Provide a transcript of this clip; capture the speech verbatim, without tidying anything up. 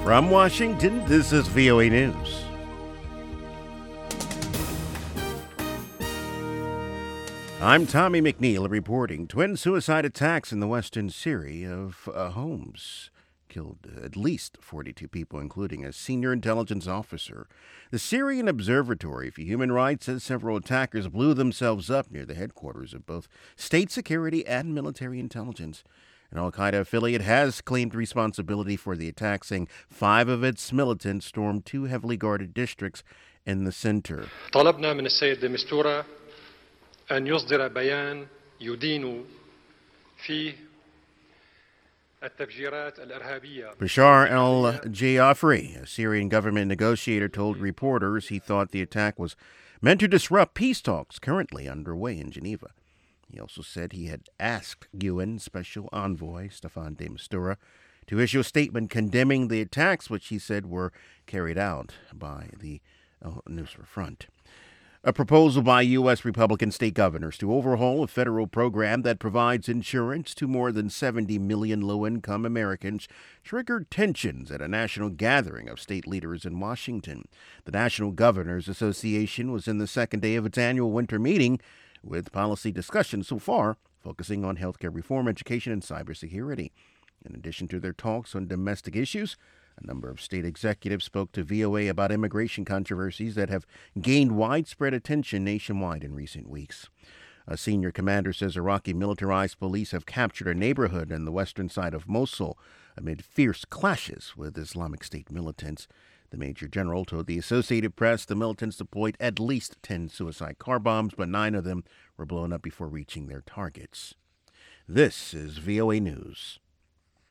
From Washington, this is V O A News. I'm Tommy McNeil reporting. Twin suicide attacks in the western Syria of uh, Homs killed at least forty-two people, including a senior intelligence officer. The Syrian Observatory for Human Rights says several attackers blew themselves up near the headquarters of both state security and military intelligence. An al-Qaeda affiliate has claimed responsibility for the attack, saying five of its militants stormed two heavily guarded districts in the center. طلبنا من السيد دمستورة أن يصدر بيان يدين فيه التفجيرات الإرهابية. Bashar al-Jafari, a Syrian government negotiator, told reporters he thought the attack was meant to disrupt peace talks currently underway in Geneva. He also said he had asked U N Special Envoy Staffan de Mistura to issue a statement condemning the attacks, which he said were carried out by the al-Nusra Front. A proposal by U S Republican state governors to overhaul a federal program that provides insurance to more than seventy million low-income Americans triggered tensions at a national gathering of state leaders in Washington. The National Governors Association was in the second day of its annual winter meeting, with policy discussions so far focusing on healthcare reform, education, and cybersecurity. In addition to their talks on domestic issues, a number of state executives spoke to V O A about immigration controversies that have gained widespread attention nationwide in recent weeks. A senior commander says Iraqi militarized police have captured a neighborhood on the western side of Mosul amid fierce clashes with Islamic State militants. The Major General told the Associated Press the militants deployed at least ten suicide car bombs, but nine of them were blown up before reaching their targets. This is V O A News.